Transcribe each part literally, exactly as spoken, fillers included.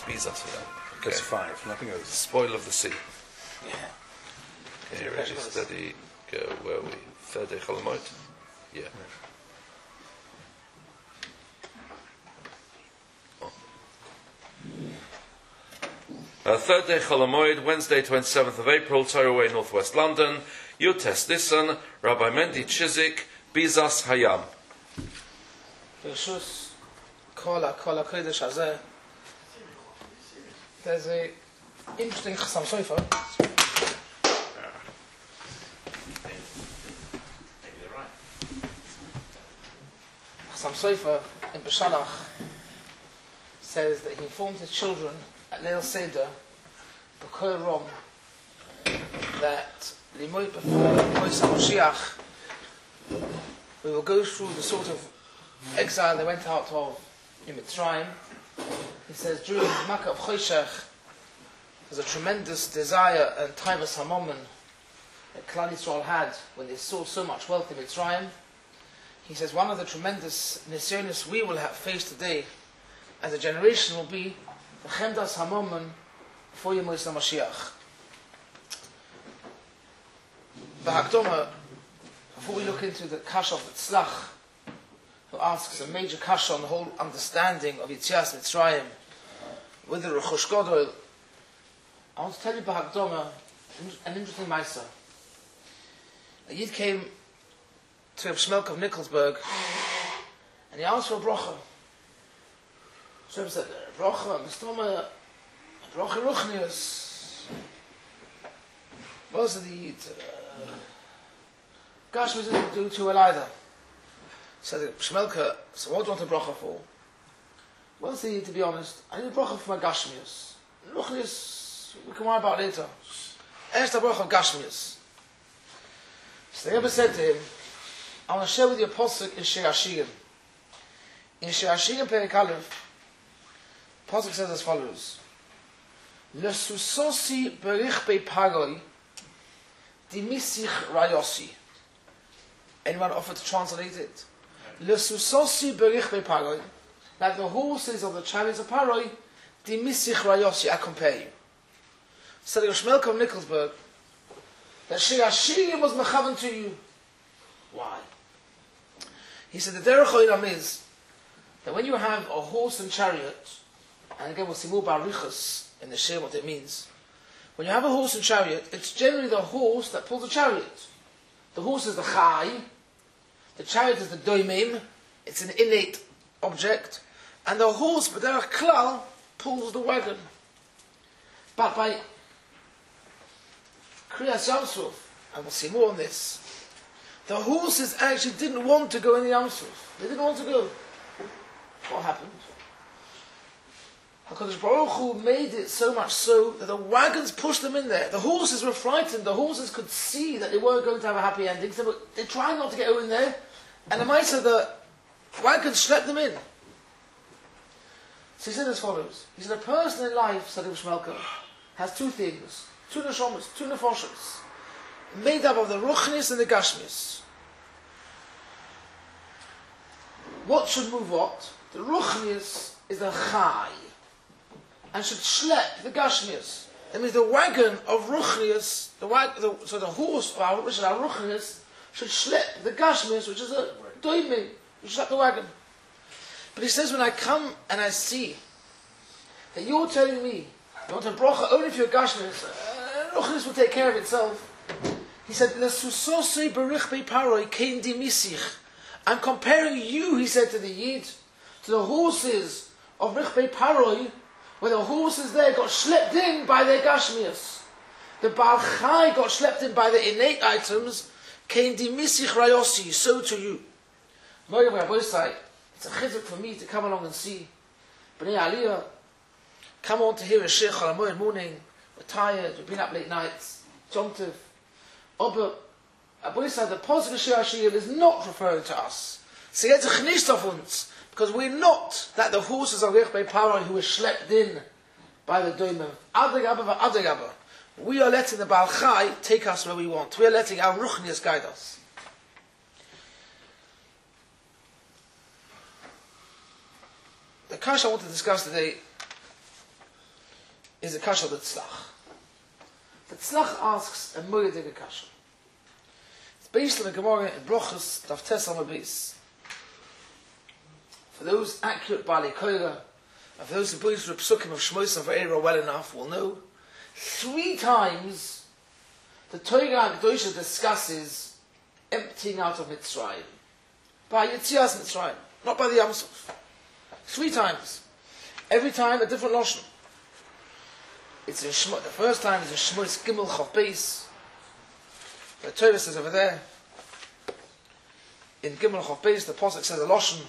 Bizas Hayam. Okay. That's five, nothing else. Spoil of the sea. Yeah. Okay, ready, steady, go. Where are we? Third day Cholamoid? Yeah. Oh. Uh, third day Cholamoid, Wednesday, twenty-seventh of April, Torah Way, Northwest London. Yutes Nissan, Rabbi Mendy Chizik, Bizas Hayam. Bershus Kola Kola Kodesh Hazeh. There's a interesting Chassam Sofer. Chassam Sofer in Beshalach says that he informed his children at Leil Seder, B'Kol Rom, that Limoy before Moisei Moshiach, we will go through the sort of exile they went out of in Mitzrayim. He says during the Makkah of Choshech, there's a tremendous desire and Taivas Hamomon that Klal Yisrael had when they saw so much wealth in Mitzrayim. He says one of the tremendous nisyonos we will have faced today as a generation will be the Chemdas Hamomon for Moisei Mashiach. The Hakdoma, before we look into the Kasha of Tzlach, who asks a major kasha on the whole understanding of Yitzias Mitzrayim with the Rechush Godol, I want to tell you about Hakdoma an interesting Maisa. A Yid came to Reb Shmelk of Nikolsburg and he asked for a bracha. So he said, bracha, Mistoma, bracha Ruchnius. What was the Yid? Gash was didn't do too well either. So the Shmelka, so what do you want a bracha for? Well, see, to be honest, I need a bracha for my Gashmius. Ruchnius, we can worry about later. First a bracha of Gashmius. So the Rebbe said to him, I want to share with you a posuk in Shir Hashirim. In Shir Hashirim Perek Aleph, posuk says as follows: Lesusosi berich bei paroi, dimisich rayosi. Anyone offer to translate it? Lesusosi berich bei paroi, like the horses of the chariots of Paroi, dimisich rayosi. I compare you. So the Shmelk of Nikolsburg, that Shir Hashirim was mechavan to you. Why? He said the derech ha'olam is that when you have a horse and chariot, and again we'll see more barichas in the shir what it means. When you have a horse and chariot, it's generally the horse that pulls the chariot. The horse is the chai, the chariot is the doimim, it's an innate object, and the horse, b'derech klal, pulls the wagon. But by Kriyas Yamsuf, and we'll see more on this, the horses actually didn't want to go in the Yamsuf. They didn't want to go. What happened? HaKadosh Baruch Hu made it so much so that the wagons pushed them in there. The horses were frightened. The horses could see that they weren't going to have a happy ending, so they tried not to get in there. And the Maisa, the wagons schlepped them in. So he said as follows. He said, a person in life, said Ibn Shmelka, has two things. Two neshomas, two nefoshos, made up of the ruchnis and the gashmis. What should move what? The ruchnis is the chai, and should schlep the gashmis. That means the wagon of ruchnis, the, wag, the so the horse of our, which is our ruchnis, should schlep the gashmis, which is a doimim, which schlep the wagon. But he says, when I come and I see that you're telling me you want a bracha only for your gashmis, uh, ruchnis will take care of itself. He said, "Lesusosei berich bei paroi kein dimisich." I'm comparing you, he said to the Yid, to the horses of Rich bei Paroi, where the horses there got schlepped in by their gashmias. The Baal Chai got schlepped in by the innate items. Kein dimisich rayosi. So to you. Moirav Rabosai, it's a chizuk for me to come along and see Bnei Aliyah. Come on to hear a shir chalamoy in the morning. We're tired. We've been up late nights. Jomtiv. Oh, but Abu said the positive Shir Hashirim is not referring to us. So it's a chnis of uns, because we're not that the horses of Rich bei Paroi who were schlepped in by the doimim. Adagaba v'adagaba. We are letting the Baal Chai take us where we want. We are letting our ruchnias guide us. The kasha I want to discuss today is a kasha of the tzlach. The tzlach asks a moedige kasha. It's based on the Gemara in Brochus, Daf Tes Amud Beis. For those accurate Bali Koira, and for those who believe the Psukim of Shmos and Ve'era well enough, will know, three times the Torah HaKadoshah discusses emptying out of Mitzrayim. By Yetzias Mitzrayim, not by the Yam Suf. Three times. Every time a different Lashon. It's in Shmo, the first time is in Shmos Gimel Chav Beis. The Torah says over there, in Gimel Chav Beis, the Pasuk says a Lashon.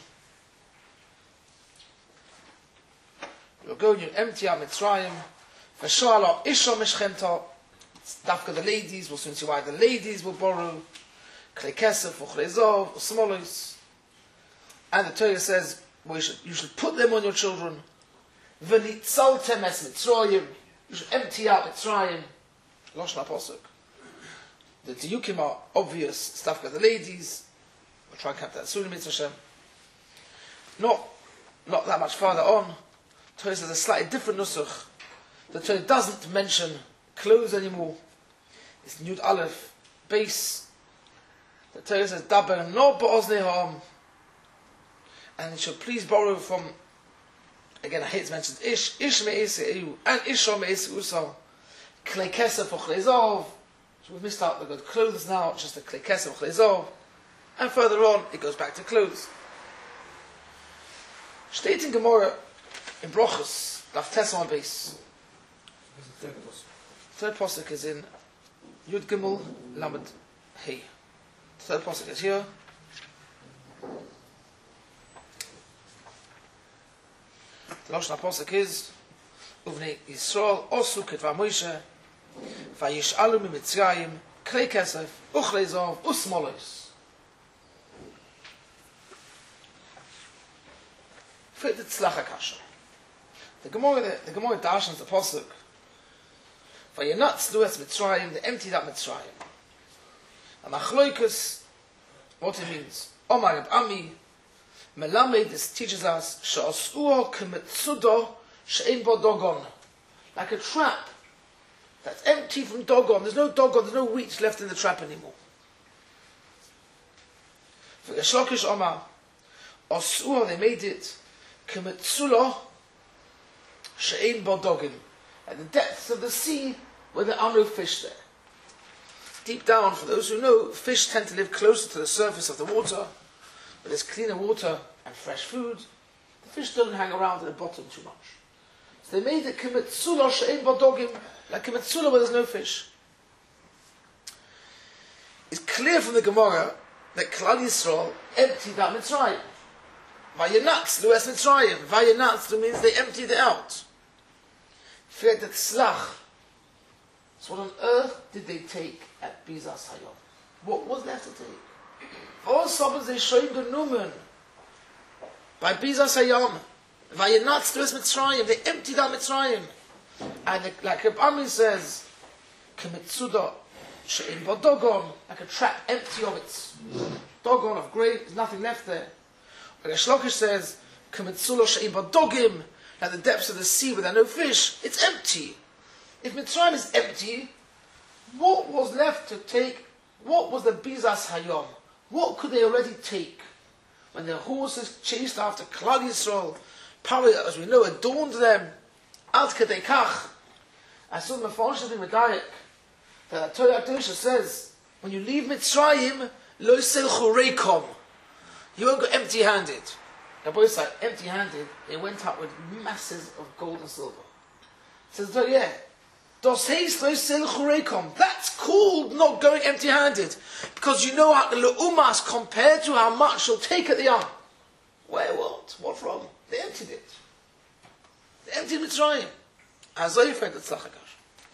You'll go and you empty out Mitzrayim. V'shala Isha Mishchemta. It's Dafka the ladies, we'll soon see why the ladies will borrow. Klei Kesef, Uchlei Zov, Smolos. And the Torah says, well, you, should, you should put them on your children. V'nitzaltem es Mitzrayim. You should empty out Mitzrayim. Lashon HaPosuk. The Diyukim are obvious. Stuff with the ladies. We'll try and cap that soon in Mitzvah Hashem. Not, not that much farther on. Torah says a slightly different nusach. The Torah doesn't mention clothes anymore. It's Yud Aleph, base. The Torah says Daber no ba'oznei ha'am. And you should please borrow from, again I hate to mention Ish, Ish me'esei and Isha me'esei usal. Klei kesef uchlei zov. So we've missed out the good clothes now, just the klei kesef uchlei zov. And further on, it goes back to clothes. Steht in Gemara, in Brochus, Daf Tes Amud Beis. Third posuk is in Yud Gimel Lamed Hey. Third posuk is here. The Lashon HaPosuk is Uvnei Yisrael Osu Ketva Moshe Vayish'alu miMitzrayim Klei Kesef Uchlei Zov Usmolos. Fit the Tzlach HaKasha. The Gemara, the, the Gemara darshans the Posuk. Vayinatz Lues Mitzrayim, they emptied out Mitzrayim. And Achloikus, what it means. Omar Reb Ami, Melamed, this teaches us, She'asuo Kemetzudo She'ein Bo Dogon. Like a trap that's empty from Dogon. There's no Dogon, there's no wheat left in the trap anymore. For Shlokish Omar, Asuo, they made it, Kemetzulo She'ein Bo Dogon. At the depths of the sea where there are no fish there. Deep down, for those who know, fish tend to live closer to the surface of the water, where there's cleaner water and fresh food. The fish don't hang around at the bottom too much. So they made it Kemetzulo She'ein Bo Dogon, like Kemetzulo where there's no fish. It's clear from the Gemara that Klal Yisrael emptied out Mitzrayim. Vayinatz Lues Mitzrayim. Vayinatz means they emptied it out. Fred the Tzlach. So what on earth did they take at Bizas Hayom? What was left to take? All sabbaths they showed the Numen. By Bizas Hayom. Vayinatz Lues Mitzrayim. They emptied out Mitzrayim. And the, like Reb Ami says, Kemetzudo She'ein Bo Dogon. Like a trap empty of its Dogon of grape. There's nothing left there. Like Shlokish says, Kemetzulo She'ein Bo Dogim. At the depths of the sea where there are no fish, it's empty. If Mitzrayim is empty, what was left to take? What was the Bizas Hayom? What could they already take? When their horses chased after Klal Yisrael, power, as we know, adorned them, Ad Kedei Kach. I saw the Mefarshim in Medayik, that the Torah HaKadoshah says, when you leave Mitzrayim, Lo Yisel Reikom. You won't go empty-handed. The boys like empty-handed, they went out with masses of gold and silver. It says, oh yeah, dos heis lo sil churekom. That's called not going empty-handed, because you know how the leumas compared to how much you'll take at the end. Where what? What from? They emptied it. They emptied Mitzrayim. Azay fed the tzlach hakash.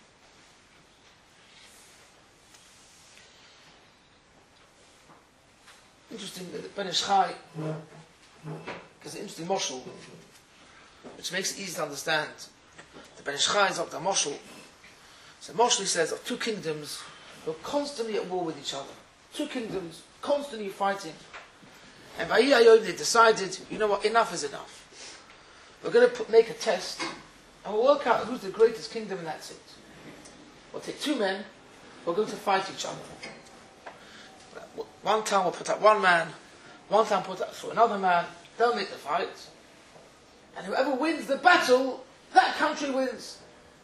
Interesting that the Ben Ish Chai, because the interesting moshel, which makes it easy to understand. The Ben Ish Chai is of the moshel. So moshel, he says, of two kingdoms who are constantly at war with each other. Two kingdoms constantly fighting. And Vayhi Hayom, they decided, you know what, enough is enough. We're going to put, make a test, and we'll work out who's the greatest kingdom, and that's it. We'll take two men, we're going to fight each other. One town will put up one man, one town put up for another man, they'll make the fight, and whoever wins the battle, that country wins.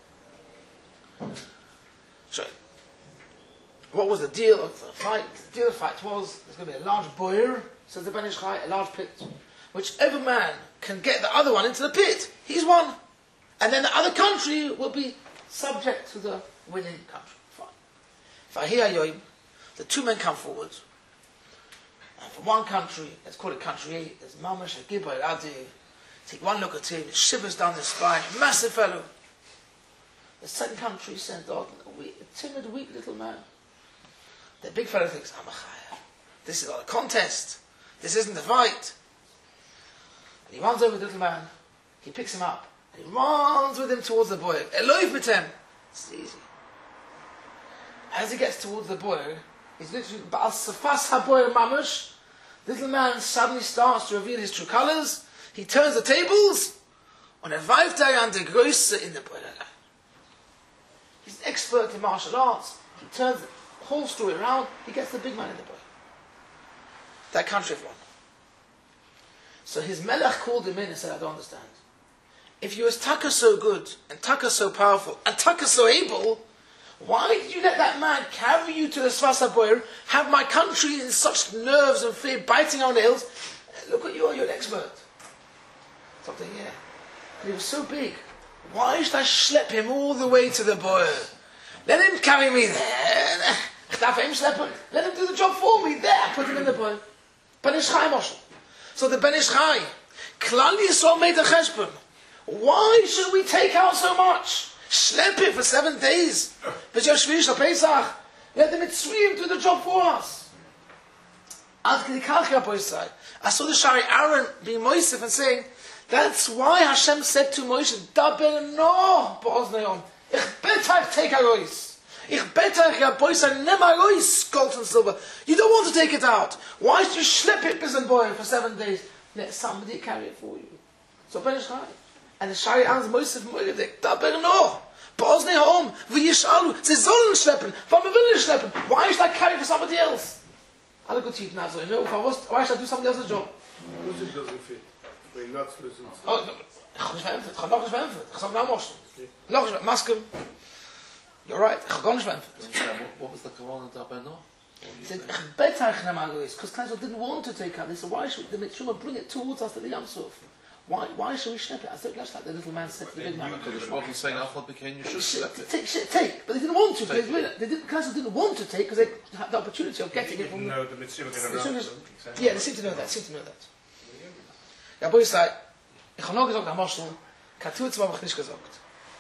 So, what was the deal of the fight? The deal of the fight was, there's going to be a large boyer, says the Ben Ish Chai, a large pit. Whichever man can get the other one into the pit, he's won. And then the other country will be subject to the winning country. Fine. Fahiyah Yoim, the two men come forward. And for one country, let's call it country A, there's Mamash, Agibba, Adi. Take one look at him, it shivers down the spine, massive fellow. The second country sent out a, weak, a timid, weak little man. The big fellow thinks, I'm a chaya. This is not a contest. This isn't a fight. And he runs over the little man, he picks him up, and he runs with him towards the boy. Eloi B'tem. It's easy. As he gets towards the boy, he's literally, Ba'al Safas HaBoy Mamash, the little man suddenly starts to reveal his true colours. He turns the tables, on a Vaivtai and the Größe in the boy. He's an expert in martial arts. He turns the whole story around, he gets the big man in the boy. That country have won. So his melech called him in and said, I don't understand. If you was Taka so good, and Taka so powerful, and Taka so able, why did you let that man carry you to the Svasa Boyer, have my country in such nerves and fear, biting our nails? Look at you, you're an expert. Something, yeah. And he was so big. Why should I schlep him all the way to the Boyer? Let him carry me there. Let him do the job for me. There, put him in the Boyer. Ben Ish Chai Moshe. So the Ben Ish Chai, Klal Yisrael made the cheshbon. Why should we take out so much? Schlep it for seven days. Let the Mitzrayim do the job for us. I saw the Shari Aaron being Moisef and saying, that's why Hashem said to Moshe, Daber no ba'oznayom. Ich betach take arois. Ich betach ya boys and nem arois, gold and silver. You don't want to take it out. Why should you schlep it, bis and boy, for seven days? Let somebody carry it for you. So Ben Ish Chai. And the Shari Aaron's Moisef Moedik, Daber no. Ba'oznayom, v'yishalu. Sie sollen schleppen. Warum will ich schleppen? Why should I carry it for somebody else? Alle gut tief nazo. Why should I do somebody else's job? Music doesn't fit. They're not listening. Oh, ich kann nicht beämpfen. Ich kann noch nicht beämpfen. Ich sage noch Moschen. Noch nicht beämpfen. Masken. You're right. Ich kann gar nicht beämpfen. What was the Kavanah dabei noch? He said, ich better ich nehm Agois. Because Klausel didn't want to take out. They said, why should the Mitzvah bring it towards us to the Yam Suf? Why, why should we schlep it? I said, that's like the little man said to the big man. Because the Baruch saying, Alpha became, you should schlep it. Take, take. But they didn't want to. They, they didn't, Klausel didn't want to take because they had the opportunity of getting it from No, the Mitzvah were going to run them. Yeah, they seem to know that. Seem to know that. Ja, boy sei, ich habe noch gesagt, am Moschel, Katu zwar habe ich nicht gesagt.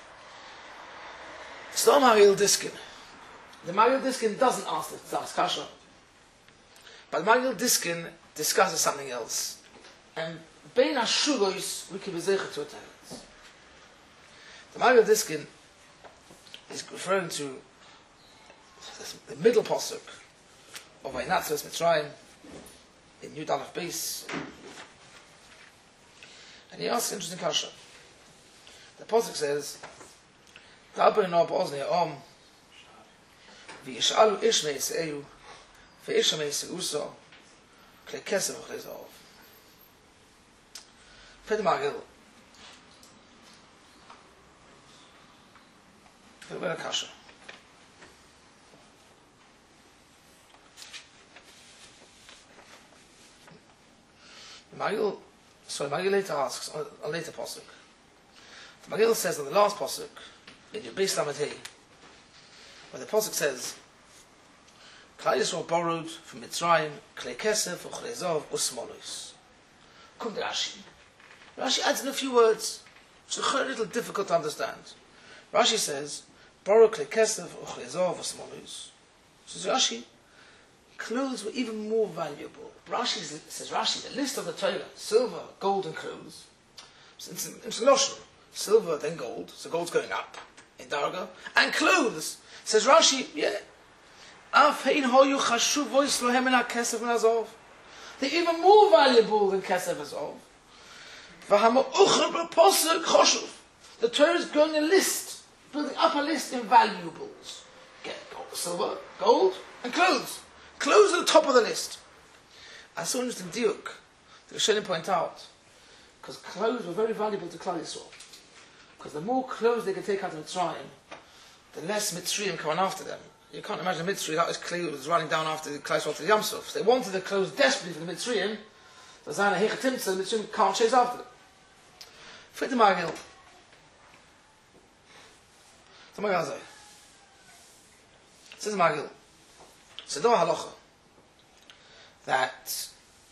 So Mario Diskin. The Mario Diskin doesn't ask the ask Kasha. But Mario Diskin discusses something else. And Bein HaShulois, we can be zecher to it. The Mario Diskin is referring to the middle posuk of Vainatzos Mitzrayim in Yud Aleph Beis. And he asks an interesting kasha. The posuk says, "Daber no ba'oznei ha'om, v'yish'alu ish me'yise'ehu, v'ish me'yise'uso, klei kesef v'klei za'ov." Fede Magil. Fede kasha. Magil. So Magil later asks, on a later posuk. Magil says on the last posuk, in your Beis Lamed Hey, where the posuk says, Klal Yisrael borrowed from Mitzrayim, Klei Kesef, Uchlei Zov, Usmolos. Come to Rashi. Rashi adds in a few words, which is a little difficult to understand. Rashi says, borrow Klei Kesef, Uchlei Zov, Usmolos. Says Rashi, clothes were even more valuable. Rashi says, Rashi, the list of the Torah, silver, gold and clothes. It's in Loshen, silver then gold, so gold's going up in Darga. And clothes, says Rashi, yeah. They're even more valuable than Kesef Azov. the Torah is going a list, building up a list in valuables. Get gold, silver, gold, and clothes. Clothes are the top of the list. I saw an interesting diuk that Rishonim point out, because clothes were very valuable to Klal Yisrael. Because the more clothes they could take out of Mitzrayim, the less Mitzrayim coming after them. You can't imagine Mitzrayim that was clothes running down after the Klal Yisrael to the Yam Suf. So they wanted the clothes desperately for the Mitzrayim. The Zayna Hechatimtza, the Mitzrayim can't chase after them. Fit the Magil. The Magil Zay. Says the Magil. Sedor Halacha. That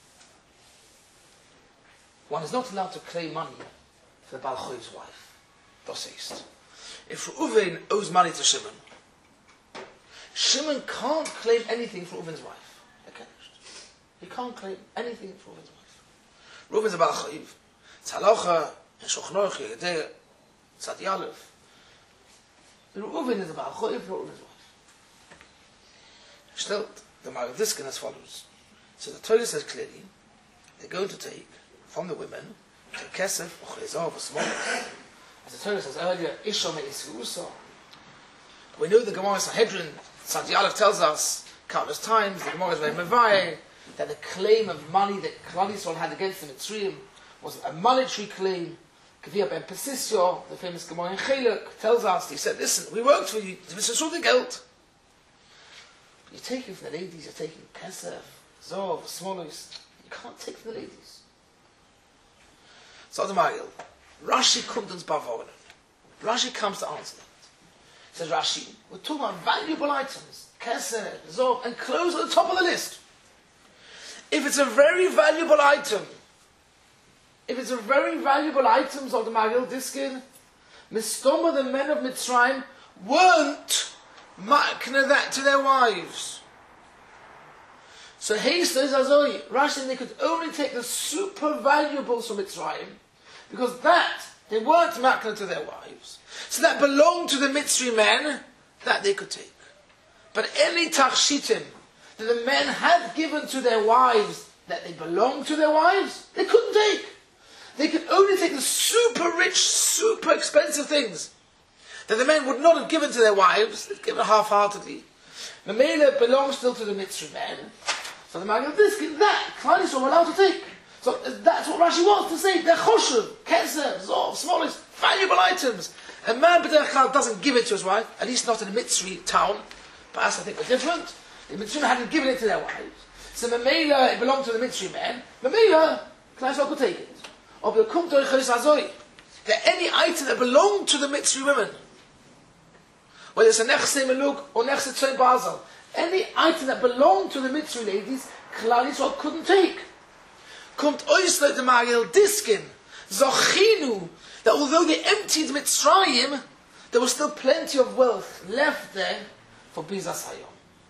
one is not allowed to claim money for the Baal Choiv's wife. Das heißt, if Reuven owes money to Shimon, Shimon can't claim anything for Reuven's wife. He can't claim anything for Reuven's wife. Reuven's a Baal Choiv. It's halacha, in Shulchan Aruch, Yedei, Tzad Yalev. Reuven is a Baal Choiv for Reuven's wife. Still, the Magen Diskin as follows. So the Torah says clearly, they're going to take from the women, take kesef, or chayzav, or small. As the Torah says earlier, Isha me'is usa. We know the Gemara Sanhedrin, Tzad Yalev tells us countless times, the Gemara is very mevayeh, that the claim of money that Klal Yisrael had against the Mitzrayim was a monetary claim. Kaviyah ben Pesisio, the famous Gemara in Chelek, tells us, he said, listen, we worked for you, this is all the geld. You're taking from the ladies, you're taking kesef, zov, smolos. You can't take from the ladies. So the Magil, Rashi comes bavonen. Rashi comes to answer that. He says Rashi, we're talking about valuable items, kesef, zov, and clothes at the top of the list. If it's a very valuable item, if it's a very valuable item, of the Magil Diskin, Mistoma, the men of Mitzrayim, weren't makna that to their wives. So he says, Azoi, Rashi, they could only take the super valuables from Mitzrayim, because that, they weren't makna to their wives. So that belonged to the Mitzri men, that they could take. But any tachshitim that the men had given to their wives, that they belonged to their wives, they couldn't take. They could only take the super rich, super expensive things that the men would not have given to their wives, they'd given half-heartedly. The Mela belongs still to the Mitzri men. So the Magen Diskin, that, Klal Yisrael were allowed to take. So that's what Rashi wants to say. They're choshev, kesef, zov, smallest, valuable items. A man b'derech klal doesn't give it to his wife, at least not in a Mitzri town. But us, I think, we're different. The Mitzri hadn't given it to their wives. So the Mela, it belonged to the Mitzri men. The Mela, Klal Yisrael could take it. Or the kum torich azoi. That any item that belonged to the Mitzri women, whether it's a nechse meluk or nechse tzoi basel, any item that belonged to the Mitzri ladies, Klal Yisrael couldn't take. Kommt ois like the Magil Diskin, zochinu, that although they emptied Mitzrayim, there was still plenty of wealth left there for Bizas Hayom.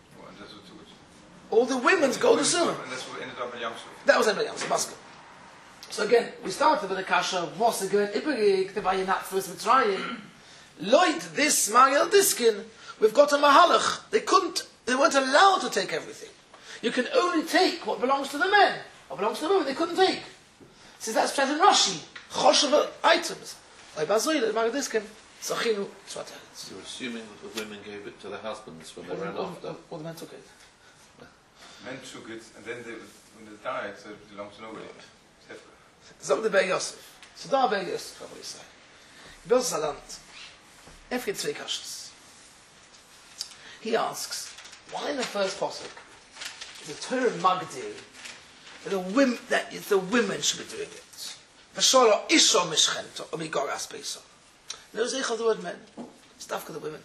All the women's gold and silver. And that's what ended up in Yam Suf. That was in Yam Suf. So again, we started with the kasha, was again, Iberik, the Vayinat first Mitzrayim. Lloyd, this Magil Diskin, we've got a mahalach. They couldn't, they weren't allowed to take everything. You can only take what belongs to the men, what belongs to the women. They couldn't take. So that's Pshat in Rashi, choshev items. Like Bazoy, the Magil Diskin, Zachinu, Tzvateretz. You're assuming that the women gave it to their husbands when they ran All after. all the men took it. Men took it, and then they, when they died, it belonged to nobody. Zog the Bei Yosef. So da Bei Yosef, what do you say? Bils Salant. Every three kashas. He asks, why in the first pasuk is the Torah Magdir that the women that the women should be doing it? V'sholo isha mishchento or migoras peisa. No zeichel the word men. Stuff for the women.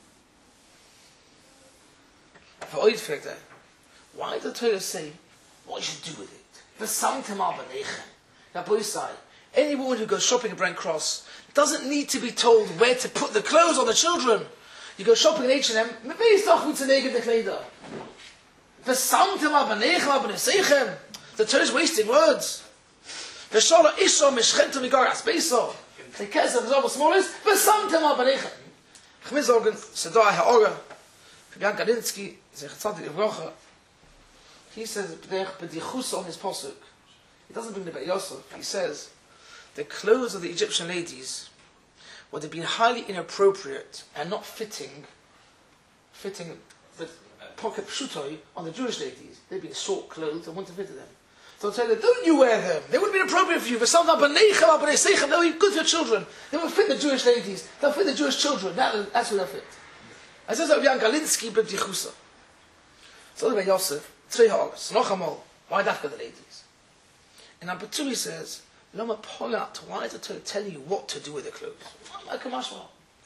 V'oid fekta. Why did the Torah say what you should do with it? V'samtem al b'neichem. Now, boys say, any woman who goes shopping at Brent Cross doesn't need to be told where to put the clothes on the children. You go shopping in H and M, maybe it's not good to naked the kleider. V'samtem al b'neichem al b'neseichem. The Torah is wasting words. V'shola isha mishchento migaras beiso. The kesef is over smallest. V'samtem al b'neichem. Chmiz organ, Sedai ha'ora. Fabian Kalinsky, Zechatzadik Evrocha. He says, b'dichus on his posuk. He doesn't bring the Bei Yosef. He says, the clothes of the Egyptian ladies would have been highly inappropriate and not fitting, fitting the pocket pshutoi on the Jewish ladies. They'd been short clothes and wouldn't have fitted them. So I'd say, that, don't you wear them? They wouldn't have been appropriate for you. But sometimes, they'll be good for your children. They will fit the Jewish ladies. They'll fit the Jewish children. That, that's what they'll fit. I says that Jan Galinsky b'Bdi Chusa. So the way Yosef, three hours, noch einmal, why that for the ladies? And number two he says, Lama Polat, why is it tell you what to do with the clothes? Like a mashma.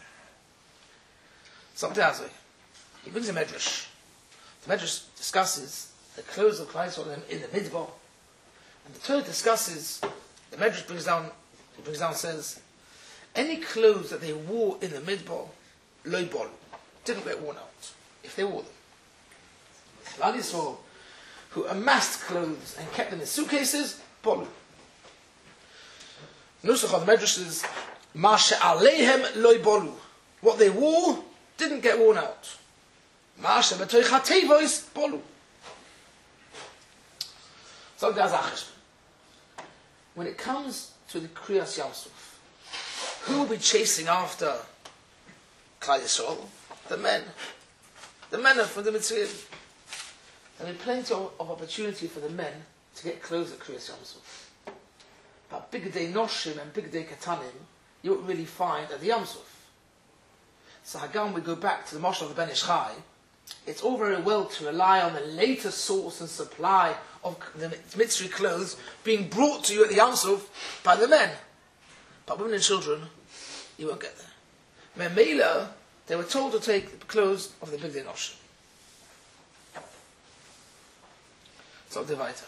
So he brings a medrash. The medrash discusses the clothes of Klal Yisrael in the midbar. And the Torah discusses, the medrash brings down, he brings down says, any clothes that they wore in the midbar, loy bol, didn't get worn out, if they wore them. Klal Yisrael, who amassed clothes and kept them in suitcases, bolu. Nusach of the medrash is, Ma she'aleihem loy bolu. What they wore didn't get worn out. Ma she'betoich hatevois bolu. So there's a when it comes to the Kriyas Yamsuf, who will be chasing after Klal Yisrael? The men. The men are from the Mitzrayim. There will be plenty of, of opportunity for the men to get clothes at Kriyas Yamsuf. But Big Day Noshim and Big Day Katanim, you won't really find at the Yamsuf. So Hagam, we go back to the Moshe of the Ben Ish Chai. It's all very well to rely on the later source and supply of the Mitzri clothes being brought to you at the Yamsuf by the men. But women and children, you won't get there. Memela, they were told to take the clothes of the Big Day Noshim. So the weiter.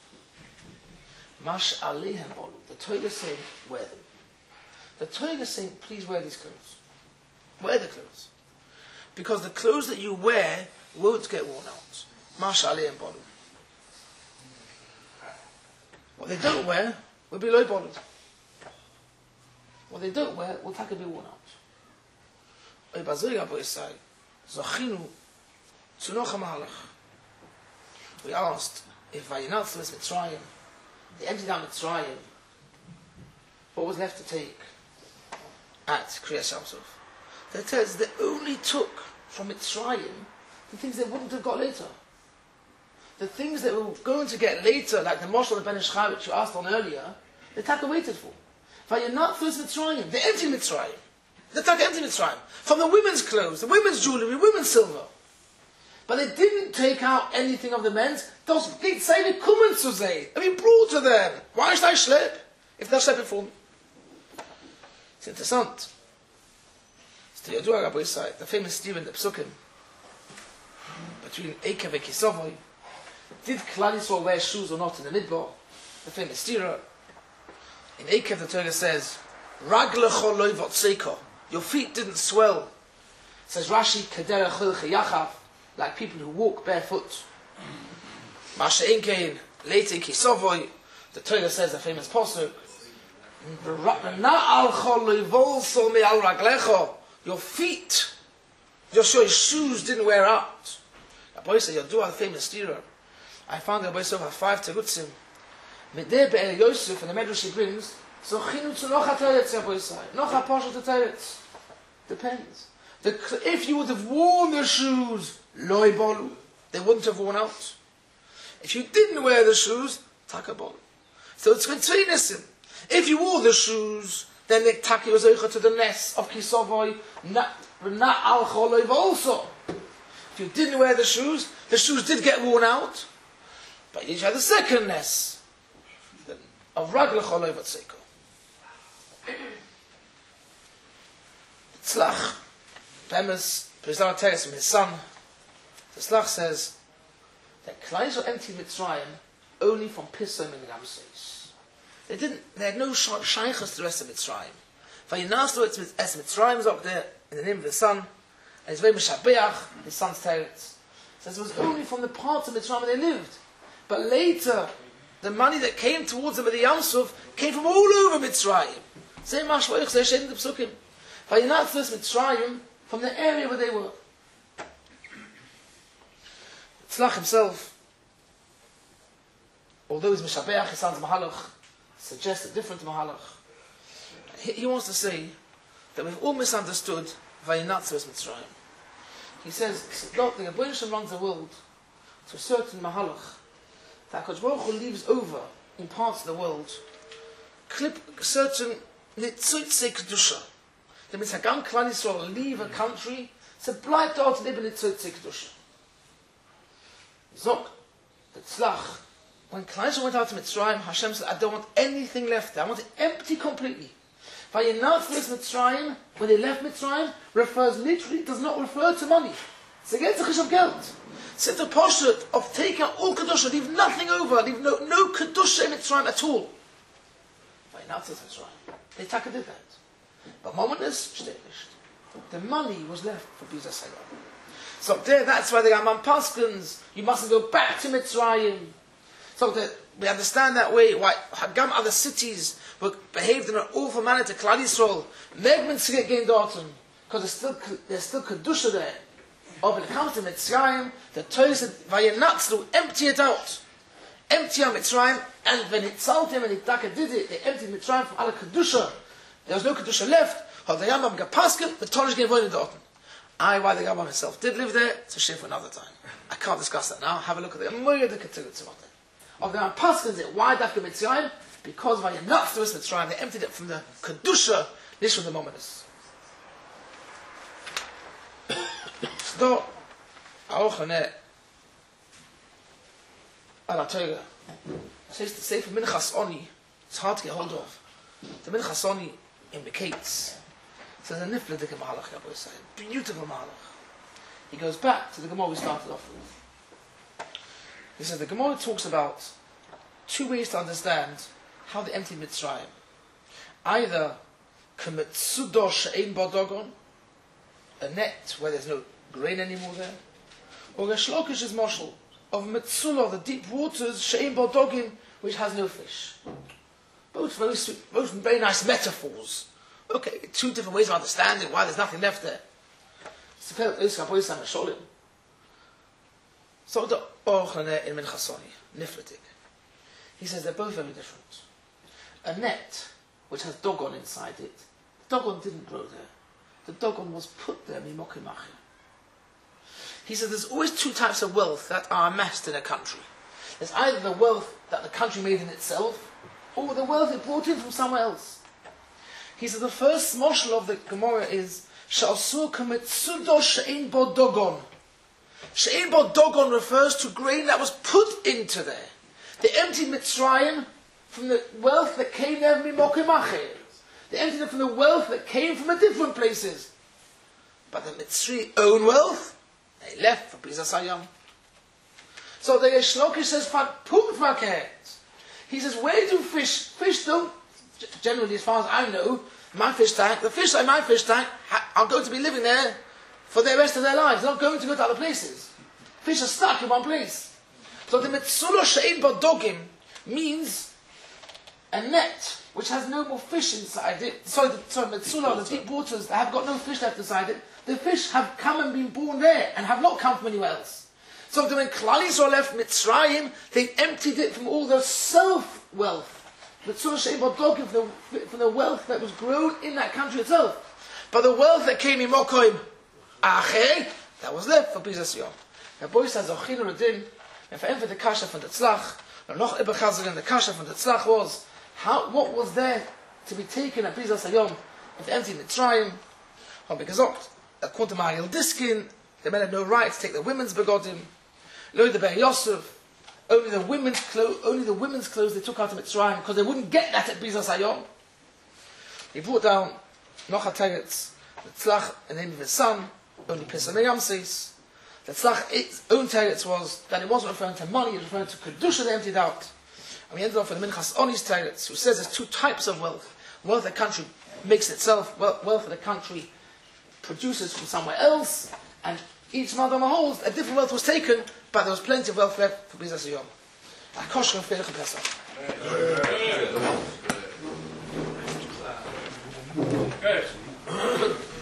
Mash Alehem Bolu. The Torah is saying, wear them. The Torah is saying, please wear these clothes. Wear the clothes. Because the clothes that you wear won't get worn out. Mash Alehem Bolu. What they don't wear will be low bolu. What they don't wear will take a be worn out. Oy Bazriga Boy say, Zochinu Tzunoch HaMahalach. We asked, if Vayinatz was Mitzrayim, they emptied out Mitzrayim, what was left to take at Kriyas Yamsuf? That says they only took from Mitzrayim the things they wouldn't have got later. The things that we were going to get later, like the Moshe of the Ben Ish Chai, which you asked on earlier, the Taka waited for. Vayinatz was Mitzrayim, they emptied Mitzrayim. The Taka emptied Mitzrayim. From the women's clothes, the women's jewelry, women's silver. But they didn't take out anything of the men's. Those big say the kummen zu say. I mean, brought to them. Why should I schlep? If they're schlepping for me. It's interessant. It's the Yodua Rabbi Yisai, the famous Stephen, the Psukim, between Eikev and Kisavoy. Did Klal Yisrael wear shoes or not in the Midbar? The famous Stira. In Eikev, the Torah says, Raglecho loy votseiko. Your feet didn't swell. It says Rashi, Kedera chol chayachav. Like people who walk barefoot. Masha Inkein, later in Kisavoy, the Torah says the famous pasuk, your feet, your shoes didn't wear out. Rabbi said, you'll do our famous stira. I found Rabbi Yosef have five terutzim. Medeh be'el Yosef, and the medrash he brings, so chinu to nocha teretz, Rabbi Yosef. Nocha pasha to teretz. Depends. The, if you would have worn the shoes, loy bolu, they wouldn't have worn out. If you didn't wear the shoes, taka bolu. So it's between us. If you wore the shoes, then the taki was over to the nest of Kisavoy, not al choloiv also. If you didn't wear the shoes, the shoes did get worn out, but you had the second nest of ragla choloiv atzeko. Tzlach. Bemis, Prizar Teres from his son, the Slach says that Klal Yisrael emptied Mitzrayim only from Pisom and Ramses. They didn't, they had no shaychus to the rest of Mitzrayim. Vayinastu es Mitzrayim zok there in the name of the son, and he's very Meshabeach, his son's teretz. Says it was only from the parts of Mitzrayim where they lived. But later, the money that came towards them at the Yamsuf came from all over Mitzrayim. Same mashvoich, they shed the psukim. Vayinastu es Mitzrayim from the area where they were. Tzlach himself, although he's Meshabeach, his son's Mahalach, suggests a different Mahalach. He, he wants to say that we've all misunderstood Vayenatzos Mitzrayim. He says, not the Rebbeinu Shem runs the world to a certain mahalach that HaKadosh Baruch Hu leaves over in parts of the world clip certain Nitzutzei Kedusha. That means Hagam Klal Yisrael leave a country, so bleibt dort neben Nitzutzei Kedusha. Zok, the Tzlach, when Klal Yisrael went out to Mitzrayim, Hashem said, I don't want anything left there. I want it empty completely. Vayenatzos Mitzrayim, when they left Mitzrayim, refers literally, does not refer to money. It's against the Chish of Geld. It's the posture of taking out all Kedusha, leave nothing over, leave no, no Kedusha in Mitzrayim at all. Vayenatzos Mitzrayim. They taka did that. But Mominus, steht nicht. The money was left for Bizas Hayom. So there, that's why the Rambam Paskins, you mustn't go back to Mitzrayim. So that we understand that way why Hagam other cities were behaved in an awful manner to Klal Yisrael. Megman Tzigit gained Dorton, because there's still there's still Kedusha there. But when it comes to Mitzrayim, the Torah said, Vayenatzlu, empty it out. Empty out Mitzrayim, and when it sold him and it Taka did it, they emptied Mitzrayim from all Kedusha. There was no Kedusha left. Or the Rambam Gapaskin, the Torah gave away in Dorton. I, why the Rambam himself did live there, it's a shame for another time. I can't discuss that now. Have a look at the Amoyah de Keturitz about it. Of the Rambam Paskins it, why Dafka Mitzrayim? Because Vayenatzos Mitzrayim, they emptied it from the Kedusha, this from the Mominus. So, auch eine ala Torah. Says the Sefer Minchas Oni. It's hard to get hold of. The Minchas Oni indicates. Says a nifledik mahalach, Rabbi say, beautiful mahalach. He goes back to the Gemara we started off with. He says the Gemara talks about two ways to understand how they emptied Mitzrayim. Either k'metzudo she'ein bo dogon, a net where there's no grain anymore there, or a shlokish is moshel of Metzulah, the deep waters, she'ein bo dogim, which has no fish. Both very sweet, both very nice metaphors. Okay, two different ways of understanding why there's nothing left there. So the Orchane in Minchasoni, Nifletik. He says they're both very different. A net which has dogon inside it, the dogon didn't grow there. The dogon was put there mimokimachim. He says there's always two types of wealth that are amassed in a country. There's either the wealth that the country made in itself, or the wealth it brought in from somewhere else. He says the first moshel of the Gemara is Sha'asur kametzudo she'ein bo dogon. She'ein bo dogon refers to grain that was put into there. They emptied Mitzrayim from the wealth that came there from Mimokimachir. They emptied it from the wealth that came from the different places. But the Mitzri own wealth, they left for Bizas Hayom. So the Shlokish says, Put Faket. He says, where do fish, fish don't, generally as far as I know, my fish tank, the fish in my fish tank are going to be living there for the rest of their lives. They're not going to go to other places. Fish are stuck in one place. So the Metzulah She'ein bo dogim means a net which has no more fish inside it. Sorry, the, sorry, Metzulah, the deep waters that have got no fish left inside it. The fish have come and been born there and have not come from anywhere else. So when Klal Yisrael left Mitzrayim, they emptied it from all their self-wealth. Metzulah She'ein bo dogim from the, from the wealth that was grown in that country itself. But the wealth that came in Mokoim Acher, that was left for Bizas Yom. Now, boy says, Ochinu Radin, and for him for the Kasha from the Tzlach, and noch Ibn Chazar, the Kasha from the Tzlach was, how, what was there to be taken at Bizas Hayom if they emptied Mitzrayim? Or because, according to Mariel Diskin, the men had no right to take the women's begodim. Lo the Ber Yosef, only the women's clothes, only the women's clothes they took out of Mitzrayim because they wouldn't get that at Bizas Hayom. He brought down noch a teretz, the Tzlach, in the name of his son, only Pesach Meyam says. The Tzlach, its own teretz was that it wasn't referring to money, it was referring to Kedusha they emptied out. And we ended off with the Minchas Oni's teretz, who says there's two types of wealth. Wealth the country makes itself, wealth that the country produces from somewhere else, and each Madama holds a different wealth was taken, but there was plenty of wealth left for Bizas Yom. Akosh Rafirich and Pesach. Good.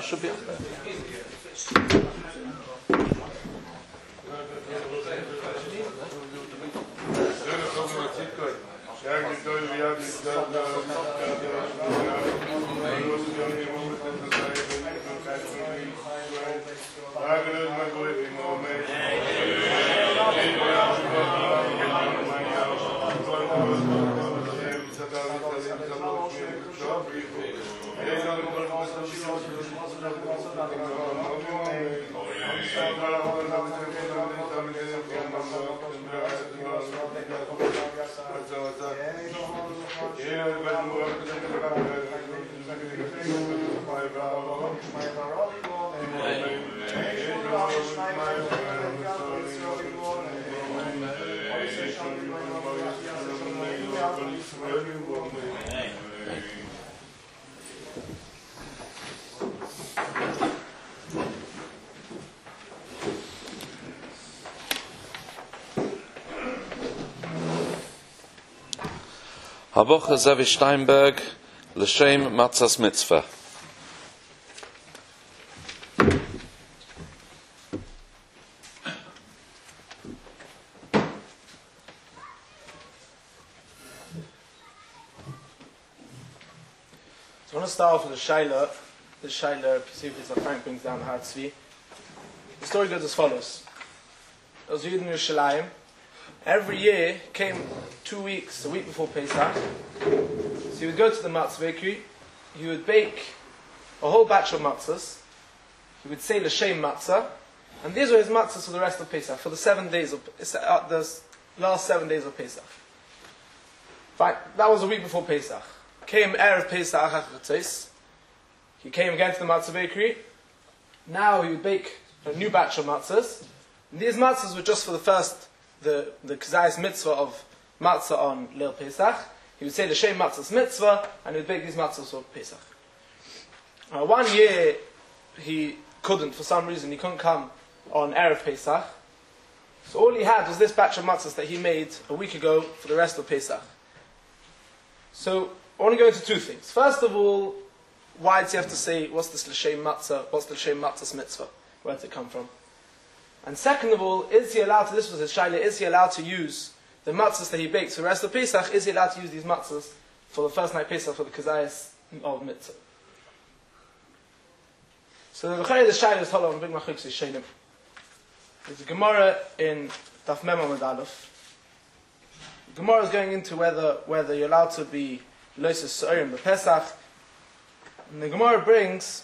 should be up there. Havocha Zevi Steinberg, L'Shem Matzas Mitzvah. So I want to start off with the Shaila. The Shaila, Pesivitz that Frank brings down Har Tzvi. The story goes as follows. There was a Yid in Yerushalayim. Every year came two weeks, a week before Pesach. So he would go to the matzah bakery. He would bake a whole batch of matzahs. He would say L'Shem matzah. And these were his matzahs for the rest of Pesach, for the seven days of uh, the last seven days of Pesach. Fine, that was a week before Pesach. Came Erev Pesach, he came again to the matzah bakery. Now he would bake a new batch of matzahs. And these matzahs were just for the first, the, the Kazayas mitzvah of matzah on Leil Pesach. He would say the Shem matzah's mitzvah, and he would bake these matzahs for Pesach. Uh, one year, he couldn't, for some reason, he couldn't come on Erev Pesach. So all he had was this batch of matzahs that he made a week ago for the rest of Pesach. So, I want to go into two things. First of all, why does he have to say, what's this L'Shem matzah, what's the L'Shem matzah's mitzvah? Where did it come from? And second of all, is he allowed to, this was his shaila, is he allowed to use the matzahs that he bakes for the rest of Pesach, is he allowed to use these matzahs for the first night Pesach, for the Kazayas of mitzvah? So the Bechari, the shaila is, hold on, bring my chuks, is shainim. There's a Gemara in Daf Mem Amud Aleph. The Gemara is going into whether whether you're allowed to be loises so'erim b'Pesach. And the Gemara brings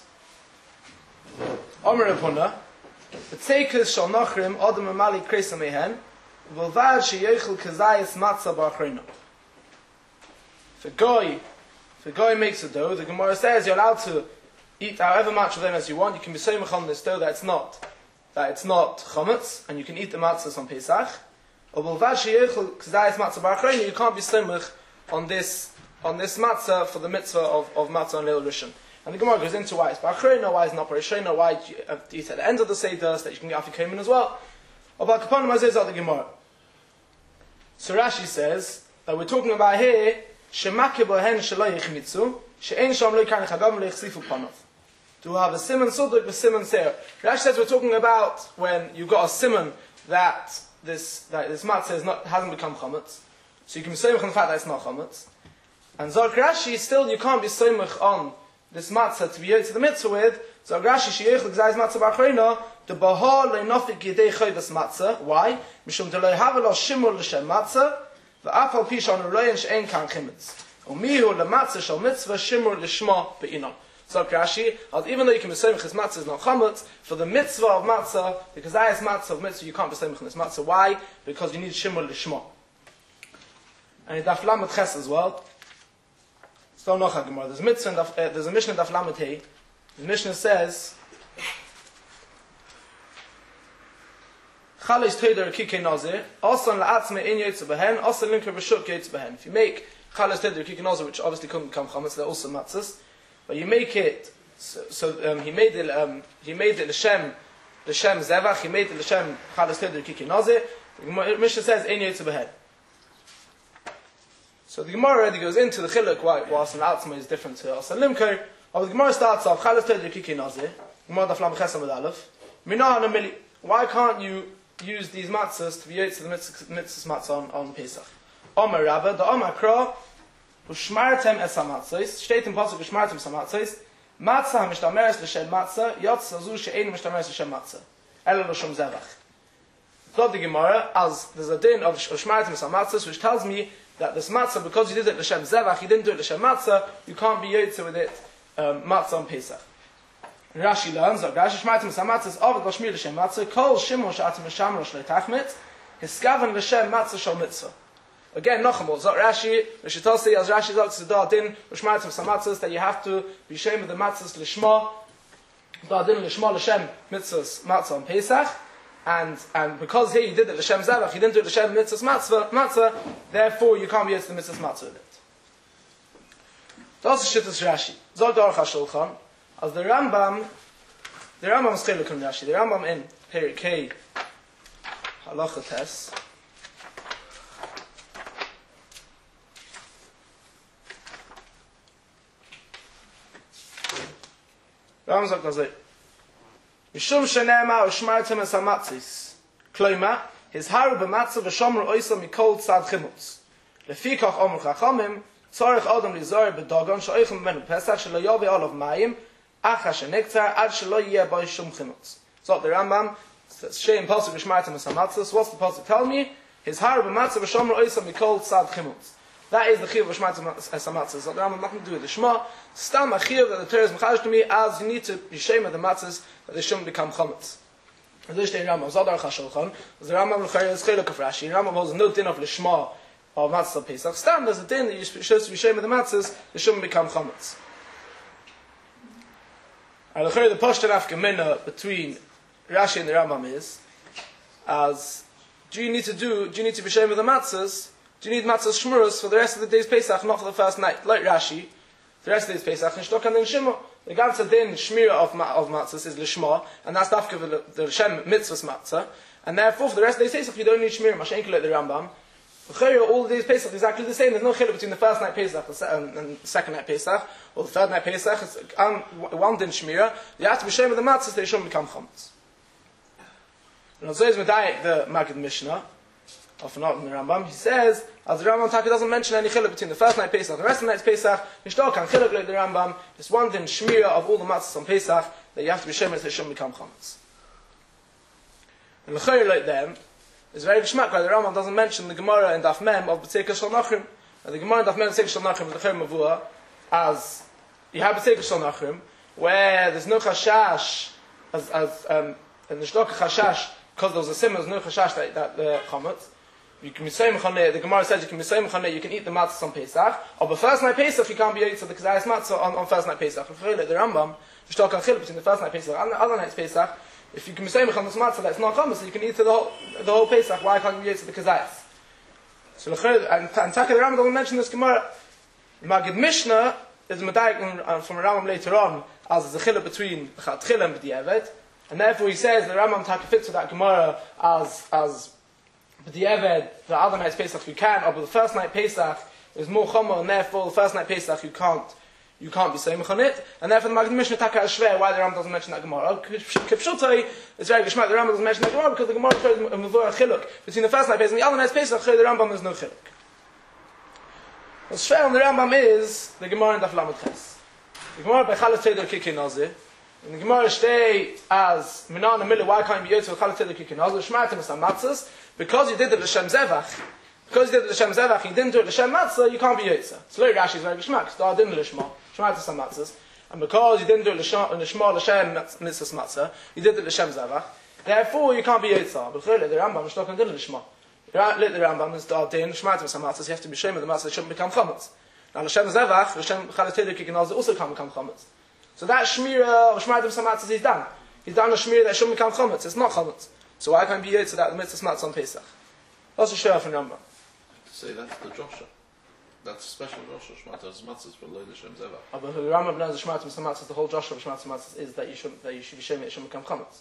Omer Rapuna, B'tzeikus shal nachrim adam amali kresa mehen, v'lvad sheyechel kazayas matzah ba'achrona. If a guy, if a guy makes a dough, the Gemara says you're allowed to eat however much of them as you want. You can be so much on this dough that it's not that it's not chametz, and you can eat the matzahs on Pesach. Or v'lvad sheyechel kazayas matzah ba'achrona, you can't be simich on this on this matzah for the mitzvah of, of matzah on Leil Rishon. And the Gemara goes into why it's ba'achrona, why it's not ba'rishona, why you have to eat at the end of the Seder, so that you can get afikomen as well. About Kapanim Azez of the Gemara. So Rashi says that we're talking about here shemakeh bohen shelo yichmitzu she'en sham lo yikar nechagav lo yichsifu panav. To have a simon suduk with simon seir. Rashi says we're talking about when you've got a simon that this that this matzah is not hasn't become chametz, so you can be soimach on the fact that it's not chametz. And Zok Rashi still you can't be soimach on this matzah to be yotze the mitzvah with. So Rashi sheyechel gzayis matzah b'achrona the bahal le'nofik yedei chayvas matzah. Why? Mishum deloi havelo shimur l'shem matzah v'afal pishon uroyen she'en kan chimetz umihu le'matzah shal mitzvah shimur l'shma be'inon. So Rashi, even though you can be soimach his matzah is not chametz, for the mitzvah of matzah, because I is matzah of mitzvah, you can't be soimach in this matzah. Why? Because you need shimur l'shma. And in Daf Lamed Ches as well. Still noch a Gemara. There's a mitzvah. Uh, there's a Mishnah in Daf Lamed Hey. The Mishnah says, "Chales teider kikei nazir, asan la'atzme in yotze behen, asan linker b'shuk yotze behen." If you make chales teider kikei nazir, which obviously couldn't become chametz, they're also matzahs, but you make it. So, so um, he made it. Um, he made it l'shem, l'shem zevach. He made it l'shem chales teider kikei nazir. The Mishnah says in yotze behen. So the Gemara already goes into the chiluk why Asan Atzma is different to Asan Limker. Oh, the Gemara starts off, Chalas Teder Kiki Nazir, Gemara Daf Lam Chesam with Aleph. Minah and Mili, why can't you use these matzahs to be yotze the mitzvahs matzah on, on Pesach? Omer Rabba, the Omer Kra, Ushmartem es hamatzahs, steht im Pasuk Ushmartem es hamatzahs, Matzah mishtameres l'shem matzah, Yotz azu she'ein mishtameres l'shem matzah. Ela l'shum zevach. So the Gemara, as there's a din of Ushmartem es hamatzahs, which tells me that this matzah, because you did it l'shem zevach, you didn't do it l'shem matzah, you can't be yotze with it um, matzah on Pesach. Rashi learns that Rashi Shmartim Samatzis Ovid Bashmir L'Shem Matzah Kol Shimon Sh'atim L'Sham Rosh L'Tachmet Hiskavan L'Shem Matzah Shal Mitzvah. Again, Nochamol Zot Rashi Rishitosi as Rashi Zot Tzedar Din Shmartim Samatzis that you have to be shame of the Matzahs L'Shma Zot Din L'Shma L'Shem Mitzvahs Matzah on Pesach, and and because here you did it L'Shem Zavach, you didn't do it L'Shem Mitzvahs Matzah, Matzah, therefore you can't be used to the Mitzvahs Matzah with it. Das ist Shittas Rashi. Zot Aruch HaShulchan. As the Rambam, the Rambam is chelek in Rashi. The Rambam in Perik K Halacha Tes. Rambam sagt also, Mishum shenema ushmartem es hamatzis. Kloima, his haru b'matzah v'shomru oisa mikol tzad chimutz. Lefikach omer chachamim, tzorech adam lizor b'dogon sho'oichem b'menu pesach shelo yovi olav mayim, so the Rambam Shem Pasuk B'Shmartim Esamatzos. What's the Pasuk tell me? His Har B'Matzah V'Shomro Oisa Mikol Tzad Chimutz. That is the Chiv of B'Shmartim Esamatzos. So the Rambam nothing to do with the Shema. Stam a Chiv that the Torah is Mechadosh to me, as you need to be shame of the matzahs that they shouldn't become chametz. And this is the Rambam Zadar Chashulchan. The Rambam L'Chayr is Chelek of Rashi. The Rambam holds no din of L'Shma of matzahs Pesach. Stam there's a din that you're supposed to be shame of the matzahs they shouldn't become chametz. And the Pashtan Afkamina between Rashi and the Rambam is, as do you need to do, do you need to be ashamed of the matzahs? Do you need matzahs shmuras for the rest of the day's Pesach, not for the first night? Like Rashi, the rest of the day's Pesach, and Shtokan and Shimon. The ganze din shmira of, of matzahs is Lishma, and that's dafka the, the Shem mitzvahs matzah, and therefore for the rest of the day's Pesach you don't need shmira, Mashenkel like the Rambam. All the days Pesach is exactly the same. There's no chiluk between the first night Pesach and the second night Pesach, or the third night Pesach. It's um, one din shmira. You have to be ashamed of the matzahs, they shouldn't become chametz. And also is Medayik, the Maggid Mishnah, of not in the Rambam, he says, as the Rambam Taka doesn't mention any chiluk between the first night Pesach and the rest of the night's Pesach, Nishto can chiluk like the Rambam, it's one din shmira of all the matzahs on Pesach, that you have to be ashamed of, they shouldn't become chametz. And l'chayr like them, it's very geschmack, right? The Rambam doesn't mention the Gemara in Daf Mem of B'tzeikas Shal Nachrim. The Gemara in Daf Mem B'tzeikas Shal Nachrim is the Chayr Mavua, as you have B'tzeikas Shal Nachrim, where there's no chashash, as, as, um, and there's no chashash, because there was a sim, there's no chashash that, that uh, chametz. You can be saying the Gemara says you can be saying you can eat the matzah on Pesach, or the first night Pesach you can't be eating the kazayas matzah on, on first night Pesach. The Rambam, you talk on between the first night Pesach and the other night's Pesach. If you can be saying on this matzah that's not chametz, so you can eat the whole the whole Pesach. Why can't you eat the kazayas? So and and Taka the Rambam doesn't mention this Gemara. The Maggid Mishnah is medayik from a Rambam later on as the chiluk between the Chatchila and the B'diavad, and therefore he says the Rambam Taka fits with that Gemara as as B'diavad, the other night's Pesach you can, or but the first night Pesach is more chomer, and therefore the first night Pesach you can't you can't be saying on it, and therefore the Maggid Mishnah Taka is shver why the Rambam doesn't mention that Gemara. Kipshutai, it's very geschmack the Rambam doesn't mention that Gemara because the Gemara shows a mavur chiluk between the first night Pesach and the other night's Pesach. The Rambam there's no chiluk. What's shver on the Rambam is the Gemara in Daf Lamed Ches. The Gemara by Chalas Teder Kiki Nazir. And the Gemara stay as Minan and Miller. Why can't you be able to Chalas Teder Kiki Nazir? Shmartim es hamatzos. Because you did it l'shem zevach, because you did it l'shem zevach, you didn't do it l'shem matzah, you can't be yotza. So like Rashi is very geschmack. So didn't l'shma, shmartis hamatzos, and because you didn't do it l'shma l'shem mitzvahs matzah, you did it l'shem zevach. Therefore, you can't be yotza. But clearly, the Rambam is talking didn't l'shma. Let the Rambam is the din shmartis hamatzos. You have to be ashamed of the matzah. It shouldn't become chametz. Now l'shem zevach, l'shem chalas teder kiki nazir also can't become chametz. So that shmira of shmartis hamatzos is done. He's done a shmira that shouldn't become chametz. It's not chametz. So why can't be yotza that the mitzvahs matzah on Pesach? That's a share from Rambam. To say that's the Joshua. That's a special Joshua. Shmatas matzahs for Lo L'Shem Zevach. But the Rambam knows the shmatas matzahs. The whole Joshua of shmatas matzahs is that you should that you should be shaming it shouldn't become chametz.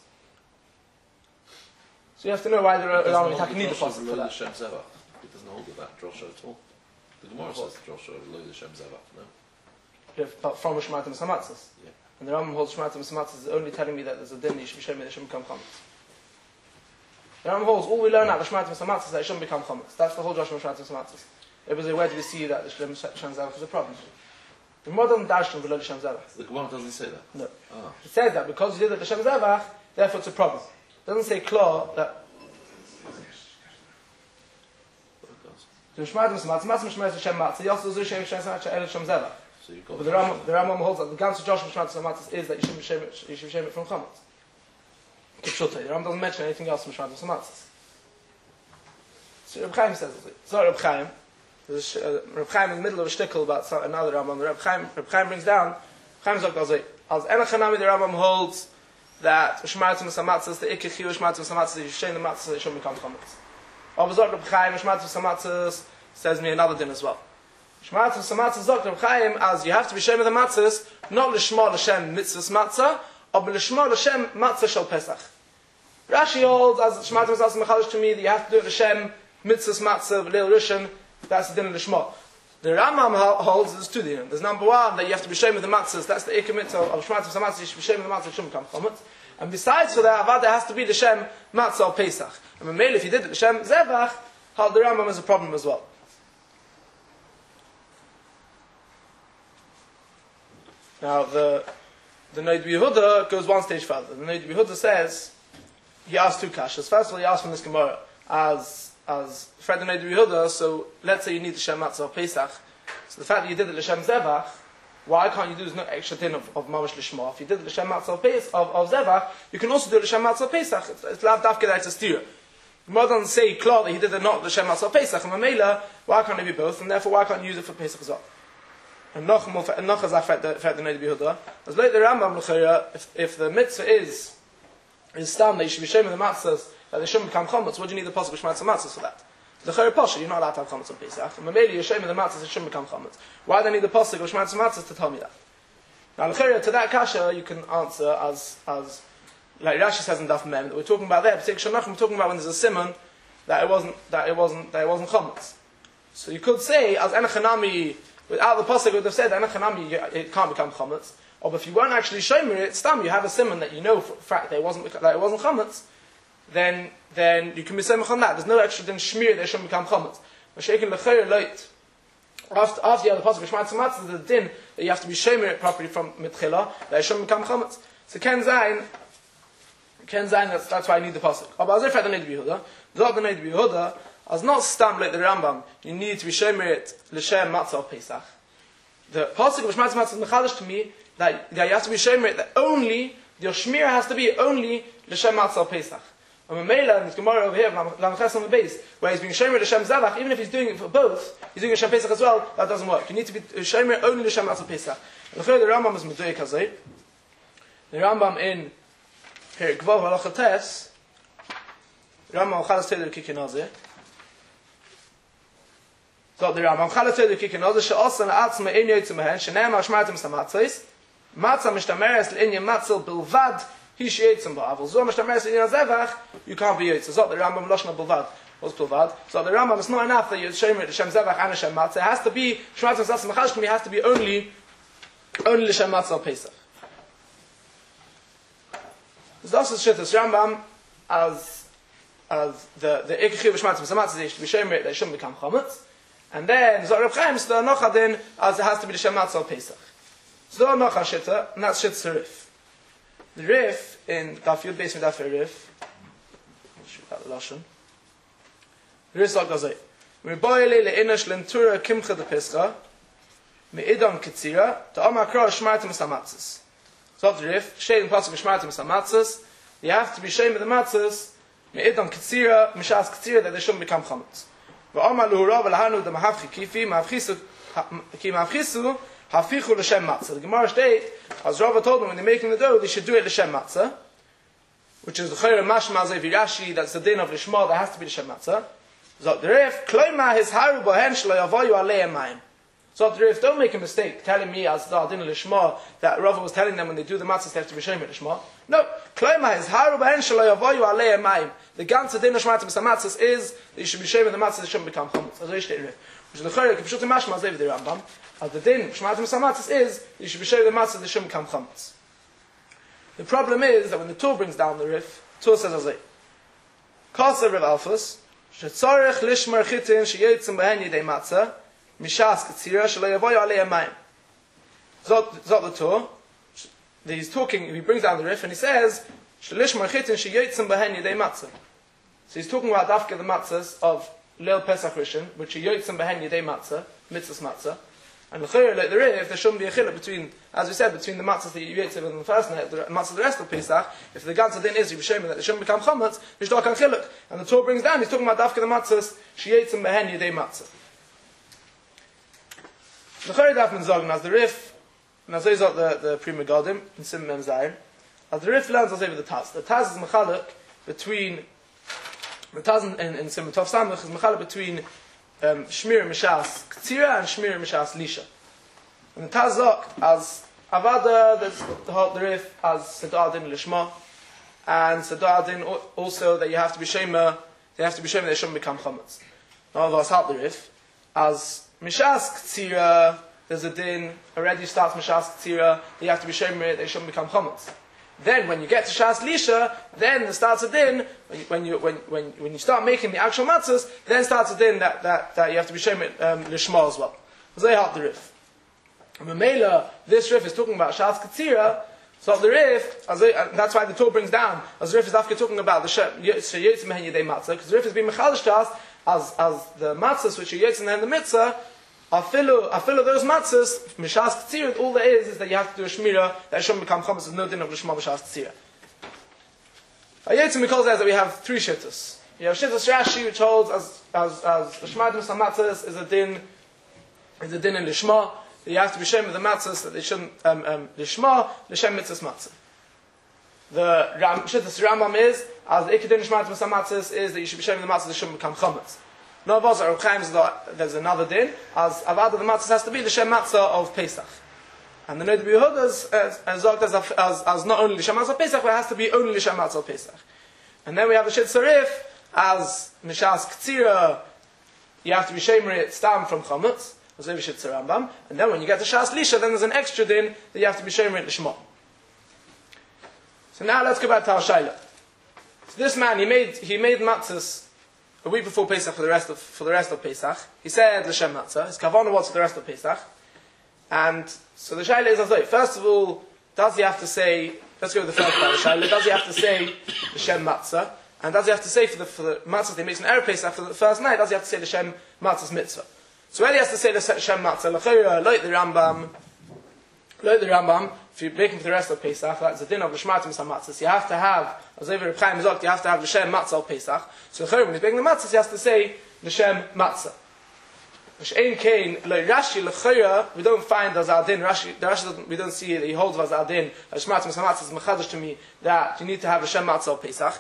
So you have to know why the Rambam is need the pasuk for that. It doesn't hold with that Joshua at all. The Gemara says Joshua Lo L'Shem Zevach. No. Rif, from Shmatim Samatzis. Yeah. And the Rambam holds Shmatim Samatzis is only telling me that there's a din you should be shemir that shouldn't become chametz. The Rambam holds all we learn out of Shmatim Samatzis is that it shouldn't become chametz. That's the whole Joshua Shmatim Samatzis. It was a where did we see that the Shem Shem Zavach is a problem? The modern Darshan below the Shem Zavach. The Gemara doesn't say that. No. Ah. It says that because you did it the Shem Zavach, therefore it's a problem. It doesn't say claw that the Shmatim Samatzis, Matzim Shmeres Shem Matzah, Yosel Zu Shem Shem Shem El Shem Zavach. So you've got But the Rambam, the Rambam holds that the Gansu Joshua Shmatim Samatzis is that you should be shemir, you should be shemir from chametz. Kipshutay. The Rambam doesn't mention anything else from Shmatim Samatzis. So Reb Chaim says it. So Reb Chaim, there's uh, Reb Chaim in the middle of a shtickle about some, another Rambam. Reb Chaim, Reb Chaim brings down, Chaim Zok Azay. As Enochanami the Rambam holds that Shmatim Samatzis, the Ikki Chiyu Shmatim Samatzis, you should the matzah, it shouldn't become chametz. Obviously Reb Chaim, Shmatim Samatzis says me another din as well. Shmatim Samatzis Zok Reb Chaim as you have to be shemir the matzahs, not l'shma l'shem mitzvahs matzah, or l'shma l'shem matzah shel Pesach. Rashi holds as Shmatim Samatzis mechalish to me that you have to do it l'shem mitzvahs matzah v'leil rishon. That's the din of l'shma. The Rambam holds there's two din. There's number one that you have to be shemir the matzahs. That's the ikar mitzvah of Shmatim Samatzis. You should be shemir the matzah. It shouldn't become chametz. And besides for that, avad there has to be l'shem matzah or Pesach. And maybe if you did it l'shem zevach, how the Rambam is a problem as well. Now the the Noid Yehuda goes one stage further. The Noid Yehuda says he asked two kashas. First of all, he asked from this Gemara as as Fred the Noid Yehuda. So let's say you need the Shem Matzah of Pesach. So the fact that you did it l'Shem Zevach, why can't you do there's no extra din of, of Mamash Lishma? If you did it l'Shem Matzah of Pesach of, of Zevach, you can also do it l'Shem Matzah of Pesach. It's, it's lav dafke that it's a steer. The Gemara doesn't say clear that he did it not l'Shem Matzah of Pesach. And Mamela, why can't it be both? And therefore, why can't you use it for Pesach as well? And noch more, and noch as I fed the fed the Noid Yehuda. As like the Rambam l'chayra, if if the mitzvah is is stam that you should be shemir the matzahs that they shouldn't become chametz, what do you need the pasuk Shmatim Samatzis for that? The chayra pasha, you're not allowed to have chametz on Pesach. And maybe you're shemir the matzahs it shouldn't become chametz. Why do I need the pasuk of Shmatim Samatzis to tell me that? Now l'chayra to that kasha you can answer as as like Rashi says in Daf Mem that we're talking about there. Particularly we're talking about when there's a simon that it wasn't that it wasn't that it wasn't chametz. So you could say as enachanami. Without the pasuk would have said enachanami it can't become chametz. Or if you weren't actually shomir it, stam you have a simon that you know for a fact that it wasn't that it wasn't chametz, then then you can be samech on that. There's no extra din shmir that it shouldn't become chametz. Mashaken lechayr light. After after you have the pasuk Shmatim Samatzis, there's a din that you have to be shomir it properly from mitchila that it shouldn't become chametz. So ken zayin, ken zayin that's that's why I need the pasuk. But as if I don't need to be Yehuda, the Noid Yehuda. As not stam like the Rambam, you need to be shomer it l'shem matzah of Pesach. The pasuk of Shmatim Samatzis is mechalish to me that, that you have to be shomer it that only the shmir has to be only l'shem matzah of Pesach. And Mamela in this Gemara over here, Lamches on the base, where he's being shomer l'shem zavach, even if he's doing it for both, he's doing l'shem Pesach as well. That doesn't work. You need to be shomer it only l'shem matzah of Pesach. And the Rambam is meduik hazay. The Rambam in here Gvov Halacha Tes, Rambam Chalas Teder Kikinazeh. So the Rambam Chalas Teder Kikinazeh she'osan ha'atzma ein yotzim mehen shene'em ha'shmatim samatzis matzah mishtameres l'inyan matzil bilvad hi she'yotzim ba'avel zo mishtameres l'inyan zevach you can't be yotzim. So the Rambam Lashna bilvad was bilvad. So the Rambam is not enough that you shomer l'shem zevach and l'shem matzah. It has to be shmatim samatzis mechalish to me has to be only only l'shem matzah of Pesach. Das ist Shittas Rambam as as the the ikhiv shmatim samatzis they should be shomer they shouldn't become chametz. And then Zor Reb Chaim Sto Nochadin as it has to be the Shem Matzah Pesach. Zor Nocha Shitta, and that's Shit's Rif. The Rif in Daf Yud Beis Midaf Rif. Shoot out the Lashon. Rif Zog Gazay. Miboyle le'inash lentura kimcha de Pescha me'idon ketzira ta'amar kro shmartim samatzis. So the Rif Shay in Pasuk shmartim samatzis. You have to be shame of the matzis me'idon ketzira mishas ketzira that they shouldn't become chametz. ואומר להורה ולהנו דמהפכי כיפי כי מהפכיסו הפיכו לשם matzah. The Gemara state, as Rava told them when they're making the dough, they should do it l'shem matzah, which is the chayre mashma zay v'rashi, that's the din of l'shma, that has to be l'shem matzah. So the Rif, kloima his haru bohen shlo yavoyu alei mayim. So the Rif, don't make a mistake telling me as the din of l'shma that Rava was telling them when they do the matzah they have to be l'shem l'shma. No, kloima his haru bohen shlo yavoyu alei mayim. the ganze din of Shmatim Samatzis is that you should be shaving the matzahs, it shouldn't become chametz. As I say, which is the Chayrik, Pshutim Mashma, as the Rambam, as the din of Shmatim Samatzis is that you should be shaving the matzahs, it shouldn't become chametz. The problem is that when the Torah brings down the Rif, Torah says as I Kasa Rav Alphus, shetzarech lishmar chitin sheyetzim behen yidei matzah, mishas katzira shelo yavoy alei amayim. Zot the Torah, he's talking, he brings down the Rif and he says, shelishmar chitin sheyetzim behen yidei matzah. So he's talking about dafke the matzahs of Leil Pesach Rishon, which sheyetzim behen yidei matzah, mitzvahs matzah. And like the Rif, there shouldn't be a chiluk between, as we said, between the matzahs that you eat in the first night, the matzahs the rest of Pesach. If the ganze din is you b'shemin that they shouldn't become chametz, there's not a chiluk. And the Torah brings down, he's talking about dafke the matzahs, she eats in behen yidei matzah. The Chayr daf men sagen, as the Rif, and as is the the Pri Megadim in Sim Mem Zayin, as the Rif learns as over the Taz. The Taz is mechaluk between the Taz in in Sim Tov Samach is mechaluk between Um, Shmir Mishas Ktira and Shmir Mishas Lisha. And the Tazok as Avada, there's the whole the Rif as Sedadin Lishma, and Sedadin also that you have to be Shema, they have to be Shema, they shouldn't become Chametz. Now of us help the Rif as Mishas Ktira, there's a din already starts Mishas Ktira, you have to be Shema, they shouldn't become Chametz. Then when you get to Shas Lisha, then it starts a din, when you, when, when, when you start making the actual matzahs, then starts a din that, that, that you have to be Shemet um, Lishma as well. So they help the Rif. And Mamela, this Rif is talking about Shas Katzira, so the Rif, as they, and that's why the Torah brings down, as the Rif is after talking about the Sheyetzim Mehen Yedei Matzah, because the Rif is being Mechalish Shas, as, as the matzahs which are Yetzim and the Mitzvah, Afilu, afilu those matzahs, Mishas Katzira, all there is is that you have to do a Shmira, that it shouldn't become Chametz, there's no din of Lishma Mishas Katzira. Ayetzim Mikol says that we have three shittas. You have shittas Rashi, which holds as, as, as the Shmadim Samatzahs is a din, is a din in Lishma, that you have to be Shem with the matzahs, that they shouldn't, um, um, Lishma, Lishem Mitzvahs Matzah. The Ram, shittas Rambam is, as the Ikadin Shmadim Samatzahs is that you should be Shem with the matzahs, they shouldn't become Chametz. No, there's another din, as Avada the matzah has to be the Shem Matzah of Pesach. And the Noda B'Yehuda as, as, as, as not only the Shem Matzah of Pesach, but it has to be only the Shem Matzah of Pesach. And then we have the Shit Sarif, as Mishas Ktsira, you have to be Shemerit Stam from Chametz, as we Shit Sarambam. And then when you get to Shas Lisha, then there's an extra din that you have to be Shemerit Lishma. So now let's go back to our Shaila. So this man, he made, he made matzahs a week before Pesach for the rest of for the rest of Pesach. He said L'Shem Matzah. His kavanah was for the rest of Pesach. And so the shaila is as though, first of all, does he have to say? Let's go with the first part of the shaila. Does he have to say L'Shem Matzah? And does he have to say for the for the matzah that he makes an erev Pesach for the first night? Does he have to say L'Shem Matzah's mitzvah? So when he has to say L'Shem Matzah, L'Chayra, like the Rambam, like the Rambam, if you're making for the rest of Pesach, that's a din of L'Shmatim Samatzah. You have to have, as over Reb Chaim Zok, you have to have L'Shem Matzah of Pesach. So when he's making the matzahs, he has to say L'Shem Matzah. L'Shem Kain, like Rashi, L'Chayra, we don't find as our din, Rashi, the Rashi doesn't, we don't see that he holds as our din, L'Shmatim Samatzah is mechadish to me, that you need to have L'Shem Matzah of Pesach.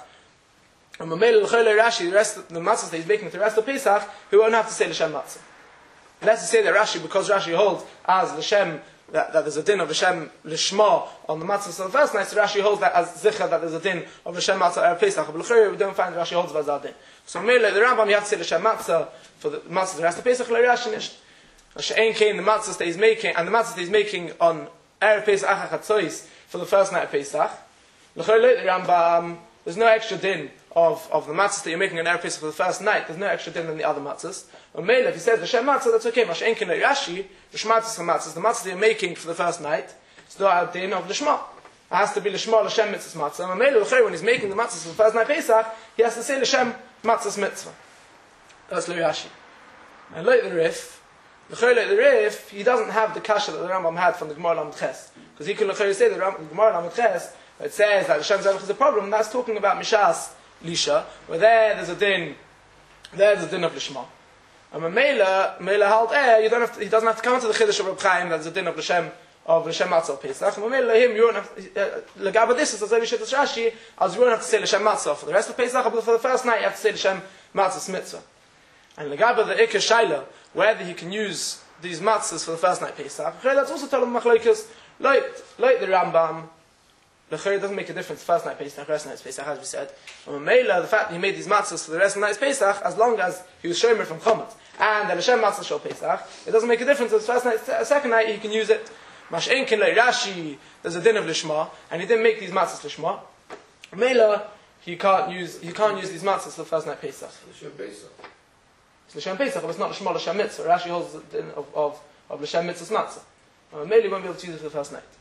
And Mamela L'Chayra Rashi, the rest of the matzahs that he's making for the rest of Pesach, he won't have to say L'Shem Matzah. Let's say that Rashi, because Rashi holds as L'Shem, That, that there's a din of Hashem Lishma on the matzah of the first night, so Rashi holds that as Zicha, that there's a din of Hashem Matzah Erev Pesach. But L'chayr, we don't find Rashi holds as a din. So Mele, the Rambam, you have to say Hashem Matzah for the matzah the rest of Pesach, L'chayr Rashi Nish. She'ein Kain, the matzah that he's making, and the matzah that he's making on Erev Pesach Achatzois for the first night of Pesach. L'chayr, the Rambam, there's no extra din of, of the matzahs that you're making on Erev Pesach for the first night. There's no extra din than the other matzahs. Or Mele, if he says Hashem Matzah, that's okay. Mashen Kain Rashi, the Shmatzahs for matzahs, the matzah that you're making for the first night, it's the din of Lishma. It has to be Lishma, L'Shem Mitzvah's matzah. And Mele, when he's making the matzahs for the first night Pesach, he has to say L'Shem Matzah's mitzvah. That's Rashi. And like the Rif, L'chayr like the Rif, he doesn't have the kasha that the Rambam had from the Gemara Lamed Ches. Because he can L'chayr say the Gemara Lamed Ches, it says that L'Shem Zevach is a problem, and that's talking about Mishas Lisha, where there there's a din, there's a din of Lishma. And when Mela, Mela halt eh, you don't have to, he doesn't have to come to the Chiddush of Reb Chaim, that's a din of L'Shem, of L'Shem Matzah of Pesach. And when Mela, him, you won't have to, L'gaba this is as every Shittas Rashi, as you won't have to say L'Shem Matzah for the rest of Pesach, but for the first night you have to say L'Shem Matzah's mitzvah. And L'gaba the Ikar Shaila, whether he can use these matzahs for the first night Pesach, that's also telling Machlokas, like, like the Rambam, the Chayr doesn't make a difference. First night Pesach, rest night Pesach, as we said. And Mela, the fact that he made these matzahs for the rest of the night Pesach, as long as he was shomer from Chomet, and the Hashem matzah shel Pesach, it doesn't make a difference. It's first night, uh, second night, he can use it. Mash'enkin le Rashi, there's a din of lishma, and he didn't make these matzahs lishma. Mela, he can't use he can't use these matzahs for the first night Pesach. L'shem Pesach. It's l'shem Pesach, but it's not l'shma l'shem mitzvah. Rashi holds the din of of, of l'shem mitzvah's matzah. And Mela won't be able to use it for the first night.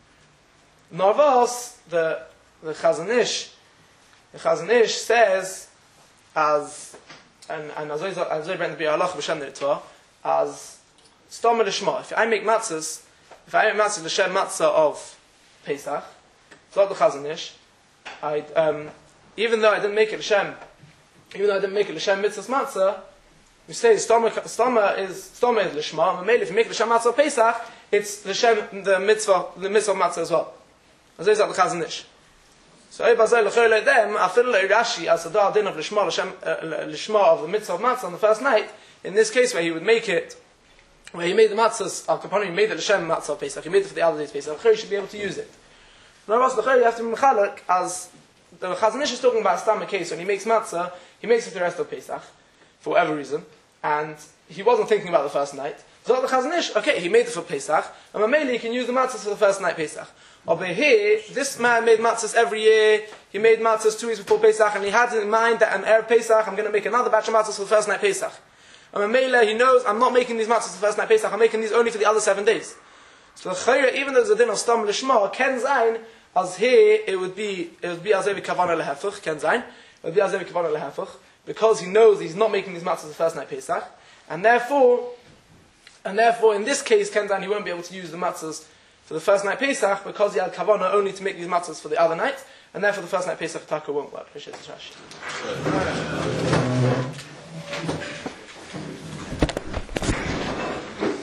Narvas, the the Chazon Ish, the Chazon Ish says as and and as as I read the Bi'alach b'Shem Neritzvah as Stomach Lishma. If I make matzahs, if I make matzahs l'shem matzah of Pesach, so the Chazon Ish, I um even though I didn't make it l'shem, even though I didn't make it l'shem mitzvah's matzah, we say stomach stomach is stomach is lishma. And maybe if you make l'shem matzah of Pesach, it's l'shem the mitzvah the mitzvah matzah as well. As is that the Chazon Ish. So if I say l'chayr le'dem, I feel like Rashi as a dar din of l'shma l'shem l'shma of the mitzvah of matzah on the first night. In this case, where he would make it, where he made the matzahs al kaponim, he made the l'shem matzah of Pesach, he made it for the other days Pesach. L'chayr should be able to use it. Now, as l'chayr you have to be mechalek as the Chazon Ish is talking about a stam case when he makes matzah, he makes it the rest of Pesach for whatever reason, and he wasn't thinking about the first night. So the Chazon Ish, okay, he made it for Pesach, and Mameli can use the matzahs for the first night Pesach. Over here, this man made matzahs every year. He made matzahs two weeks before Pesach, and he had in mind that on Erev Pesach, I'm going to make another batch of matzahs for the first night Pesach. And Mamela, he knows, I'm not making these matzahs for the first night Pesach, I'm making these only for the other seven days. So the Chayra, even though there's a din of Stam Lishma, Ken Zayin, as here, it would be, it would be as every Kavanah Lehefuch, Ken Zayin, it would be as every Kavanah Lehefuch, because he knows he's not making these matzahs the first night Pesach, and therefore, and therefore, in this case, Ken Zayin, he won't be able to use the matzahs for the first night Pesach, because he had Kavanah only to make these matzahs for the other night, and therefore the first night Pesach Taka won't work. Appreciate this, Rashi.